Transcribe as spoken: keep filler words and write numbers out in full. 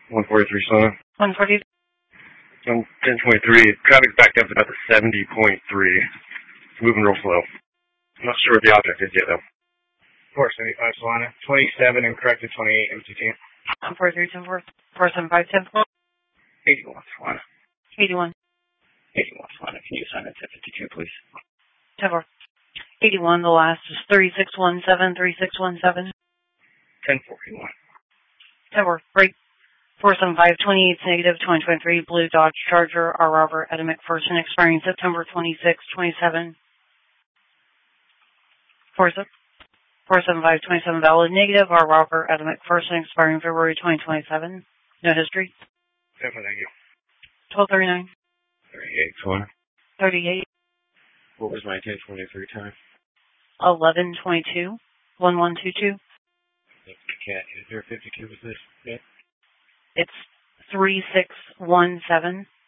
one forty-three Solana. one forty. On ten twenty-three, traffic's backed up about the seventy point three. It's moving real slow. I'm not sure what the object is yet, though. four seventy-five Solana. twenty-seven and corrected twenty-eight M T T. one forty-three, ten four, four seventy-five, ten four. eighty-one Solana. eighty-one. eighty-one Solana. Can you assign it to fifty-two, please? ten four. eighty-one, the last is three six one seven, three six one seven. ten forty-one. ten four, break. four seven five, twenty-eight, negative, twenty twenty-three, blue Dodge Charger, R. Robert, Ed McPherson, expiring September twenty-sixth, twenty-seven. four seven five, twenty-seven, valid, negative, R. Robert, Ed McPherson, expiring February twenty twenty-seven. No history. Definitely, thank you. twelve thirty-nine. thirty-eight Solana. thirty-eight. What was my ten twenty-three time? eleven twenty-two. one one two two. Cat, is there a fifty-two with this? Yeah. It's three six one seven.